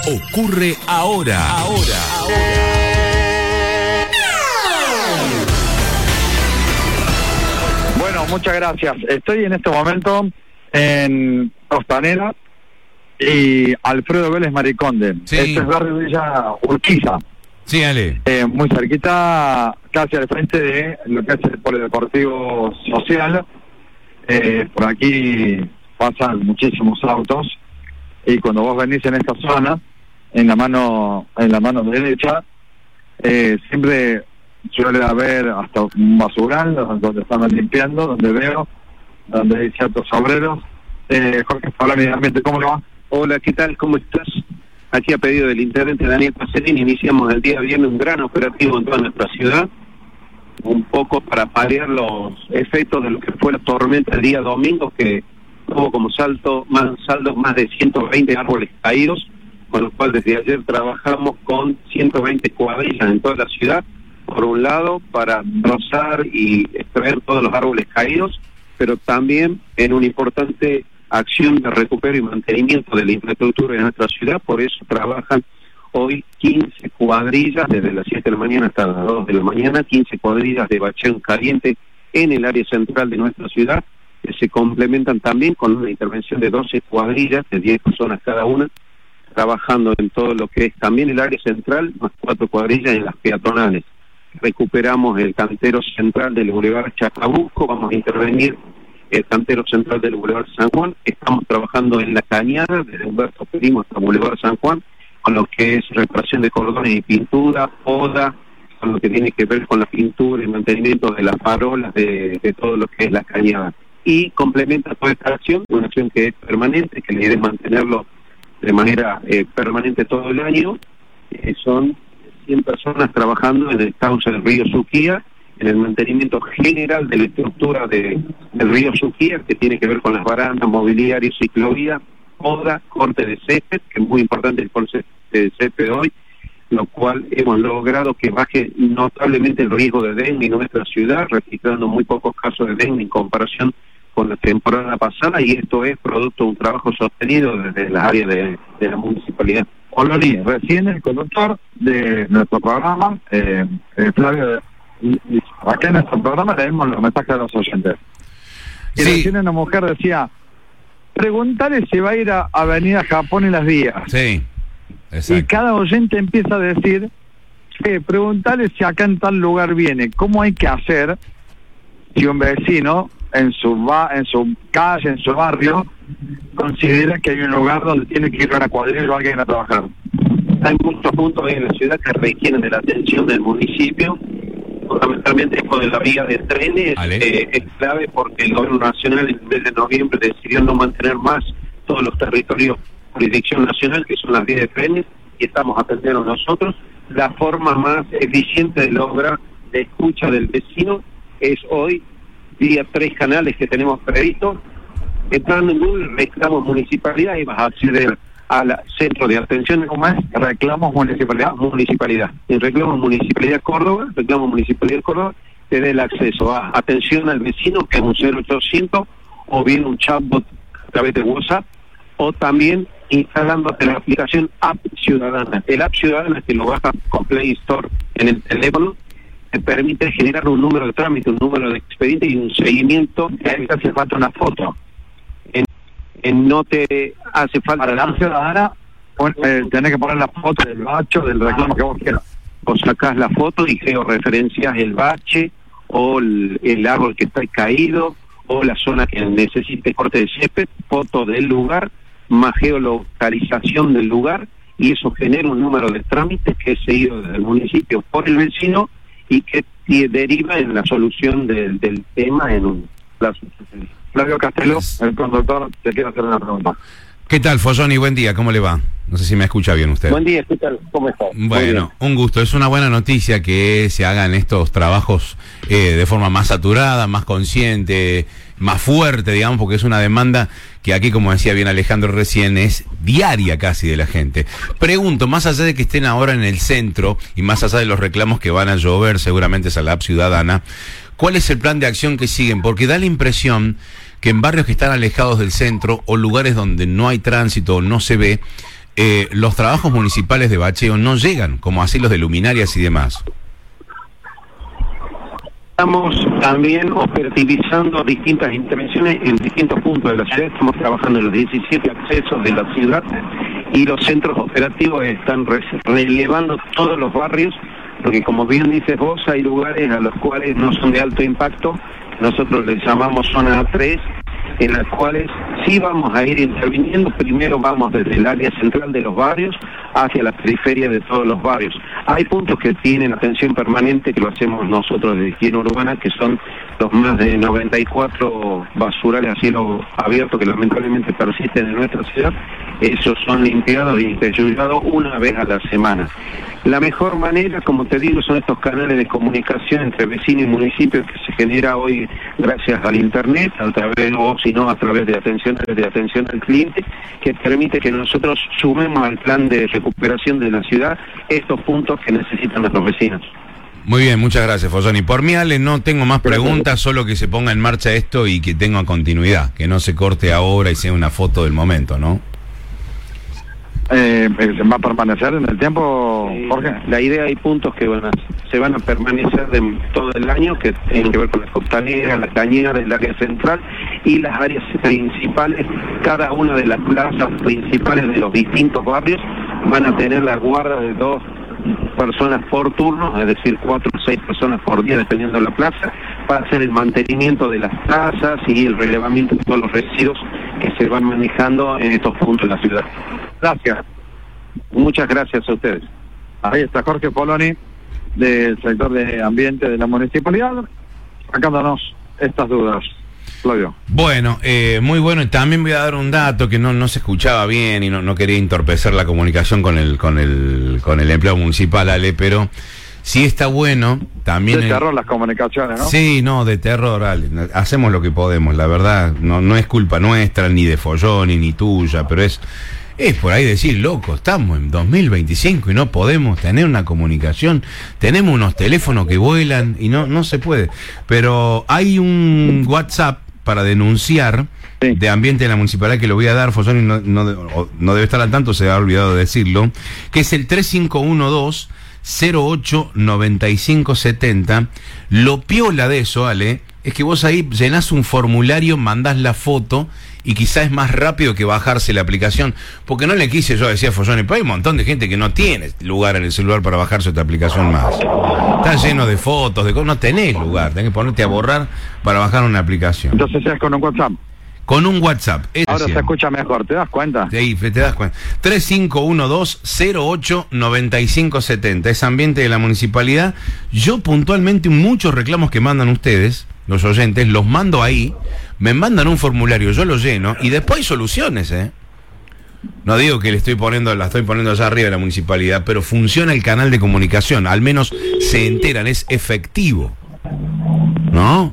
ocurre ahora. Bueno, muchas gracias. Estoy en este momento en Costanera y Alfredo Vélez Mariconde. Sí. Este es barrio Villa Urquiza. Sí, Ale. Muy cerquita, casi al frente de lo que es el polideportivo social. Por aquí pasan muchísimos autos y cuando vos venís en esta zona, en la mano derecha, siempre suele haber hasta un basural donde están limpiando, donde hay ciertos obreros. Jorge, habla mediamente, ¿cómo le va? Hola, ¿qué tal? ¿Cómo estás? Aquí a pedido del intendente Daniel Pacerini iniciamos el día viernes un gran operativo en toda nuestra ciudad, un poco para paliar los efectos de lo que fue la tormenta el día domingo, que tuvo como saldo más de 120 árboles caídos, con lo cual desde ayer trabajamos con 120 cuadrillas en toda la ciudad, por un lado para rozar y extraer todos los árboles caídos, pero también en una importante acción de recupero y mantenimiento de la infraestructura de nuestra ciudad. Por eso trabajan hoy 15 cuadrillas desde las 7 de la mañana hasta las 2 de la mañana, 15 cuadrillas de bacheo caliente en el área central de nuestra ciudad, que se complementan también con una intervención de 12 cuadrillas de 10 personas cada una, trabajando en todo lo que es también el área central, más 4 cuadrillas en las peatonales. Recuperamos el cantero central del Boulevard Chacabuco, vamos a intervenir el cantero central del Boulevard San Juan. Estamos trabajando en la Cañada, desde Humberto Primo hasta Boulevard San Juan, con lo que es reparación de cordones y pintura, poda, con lo que tiene que ver con la pintura y mantenimiento de las farolas de todo lo que es la Cañada. Y complementa toda esta acción, una acción que es permanente, que la idea es mantenerlo de manera permanente todo el año. Son 100 personas trabajando en el cauce del río Suquía, en el mantenimiento general de la estructura del río Suquía, que tiene que ver con las barandas, mobiliario, ciclovía, poda, corte de césped, que es muy importante el corte de césped hoy, lo cual hemos logrado que baje notablemente el riesgo de dengue en nuestra ciudad, registrando muy pocos casos de dengue en comparación con la temporada pasada, y esto es producto de un trabajo sostenido desde las áreas de la municipalidad. Olori, recién el conductor de nuestro programa, Flavio, acá en nuestro programa leemos los mensajes de los oyentes. Y Sí. recién una mujer decía, preguntale si va a ir a Avenida Japón en las vías. Sí, exacto. Y cada oyente empieza a decir, preguntale si acá en tal lugar viene. ¿Cómo hay que hacer si un vecino en su calle, en su barrio, considera que hay un lugar donde tiene que ir a una cuadrilla o alguien a trabajar? Hay muchos puntos en la ciudad que requieren de la atención del municipio. Fundamentalmente esto de la vía de trenes es clave, porque el gobierno nacional en el mes de noviembre decidió no mantener más todos los territorios de jurisdicción nacional, que son las vías de trenes, y estamos atendiendo nosotros. La forma más eficiente de lograr la escucha del vecino es hoy, vía 3 canales que tenemos previstos. Entrando en Google, reclamos municipalidad, y vas a acceder al centro de atención. ¿Cómo es? Reclamos municipalidad. En reclamos municipalidad Córdoba, te da el acceso a atención al vecino, que es un 0800, o bien un chatbot a través de WhatsApp, o también instalándote la aplicación App Ciudadana. El App Ciudadana, que lo bajas con Play Store en el teléfono, te permite generar un número de trámite, un número de expediente y un seguimiento. Ahí te hace falta una foto. No te hace falta. Para la App Ciudadana, tenés que poner la foto del bacho, del reclamo que vos quieras. O sacás la foto y georreferencias el bache, o el árbol que está caído, o la zona que necesite corte de césped, foto del lugar, más geolocalización del lugar, y eso genera un número de trámites que es seguido desde el municipio por el vecino y que deriva en la solución del tema en un plazo. Flavio Castelo, el conductor, te quiero hacer una pregunta. ¿Qué tal, Folloni? Buen día, ¿cómo le va? No sé si me escucha bien usted. Buen día, ¿qué tal? ¿Cómo está? Bueno, un gusto. Es una buena noticia que se hagan estos trabajos de forma más saturada, más consciente, más fuerte, digamos, porque es una demanda que aquí, como decía bien Alejandro recién, es diaria casi de la gente. Pregunto, más allá de que estén ahora en el centro y más allá de los reclamos que van a llover seguramente es a la App Ciudadana, ¿cuál es el plan de acción que siguen? Porque da la impresión que en barrios que están alejados del centro o lugares donde no hay tránsito o no se ve, los trabajos municipales de bacheo no llegan, como así los de luminarias y demás. Estamos también operativizando distintas intervenciones en distintos puntos de la ciudad. Estamos trabajando en los 17 accesos de la ciudad y los centros operativos están relevando todos los barrios, porque como bien dices vos, hay lugares a los cuales no son de alto impacto, nosotros les llamamos zona A3, en las cuales sí vamos a ir interviniendo. Primero vamos desde el área central de los barrios hacia la periferia de todos los barrios. Hay puntos que tienen atención permanente, que lo hacemos nosotros de higiene urbana, que son los más de 94 basurales a cielo abierto que lamentablemente persisten en nuestra ciudad. Esos son limpiados y desollados una vez a la semana. La mejor manera, como te digo, son estos canales de comunicación entre vecinos y municipios que se genera hoy gracias al internet, a través, o si no, a través de atención al cliente, que permite que nosotros sumemos al plan de recuperación de la ciudad estos puntos que necesitan nuestros vecinos. Muy bien, muchas gracias, Fossoni. Por mí, Ale, no tengo más preguntas, solo que se ponga en marcha esto y que tenga continuidad, que no se corte ahora y sea una foto del momento, ¿no? ¿Va a permanecer en el tiempo, Jorge? La idea, hay puntos que se van a permanecer de todo el año, que tienen que ver con las costaneras, las cañeras del área central y las áreas principales. Cada una de las plazas principales de los distintos barrios van a tener la guarda de 2 personas por turno, es decir, 4 o 6 personas por día, dependiendo de la plaza, para hacer el mantenimiento de las plazas y el relevamiento de todos los residuos que se van manejando en estos puntos de la ciudad. Gracias. Muchas gracias a ustedes. Ahí está Jorge Poloni, del sector de ambiente de la municipalidad, sacándonos estas dudas. Flavio. Bueno, muy bueno. Y también voy a dar un dato que no se escuchaba bien y no quería entorpecer la comunicación con el empleado municipal, Ale, pero sí está bueno también. De terror las comunicaciones, ¿no? Sí, no, de terror, Ale. Hacemos lo que podemos, la verdad. No es culpa nuestra, ni de Folloni, ni tuya, pero es por ahí decir, loco, estamos en 2025 y no podemos tener una comunicación. Tenemos unos teléfonos que vuelan y no se puede. Pero hay un WhatsApp para denunciar de ambiente de la municipalidad, que lo voy a dar, Fossoni no debe estar al tanto, se ha olvidado de decirlo, que es el 3512-089570. Lo piola de eso, Ale, es que vos ahí llenás un formulario, mandás la foto y quizás es más rápido que bajarse la aplicación, porque no le quise yo decir a Fossoni, pero hay un montón de gente que no tiene lugar en el celular para bajarse otra aplicación más. Está lleno de fotos, de cosas, no tenés lugar, tenés que ponerte a borrar para bajar una aplicación. Entonces es con un WhatsApp. Con un WhatsApp. Ahora se escucha mejor, ¿te das cuenta? Sí, te das cuenta. 3512-089570. Es ambiente de la municipalidad. Yo puntualmente muchos reclamos que mandan ustedes, los oyentes, los mando ahí, me mandan un formulario, yo lo lleno y después hay soluciones, ¿eh? No digo que la estoy poniendo allá arriba de la municipalidad, pero funciona el canal de comunicación, al menos se enteran, es efectivo, ¿no?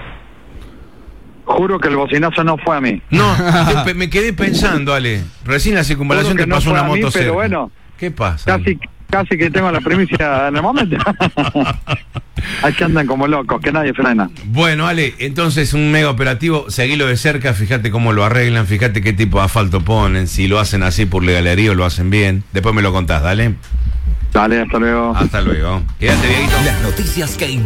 Juro que el bocinazo no fue a mí. No, me quedé pensando, Ale. Recién la circunvalación te pasó una moto cerca. Pero bueno, ¿qué pasa? Casi que tengo la primicia en el momento. Hay que andan como locos, que nadie frena. Bueno, Ale, entonces un mega operativo, seguilo de cerca, fíjate cómo lo arreglan, fíjate qué tipo de asfalto ponen, si lo hacen así por legalería o lo hacen bien. Después me lo contás, dale. Dale, hasta luego. Hasta luego. Quédate, Dieguito. Las noticias que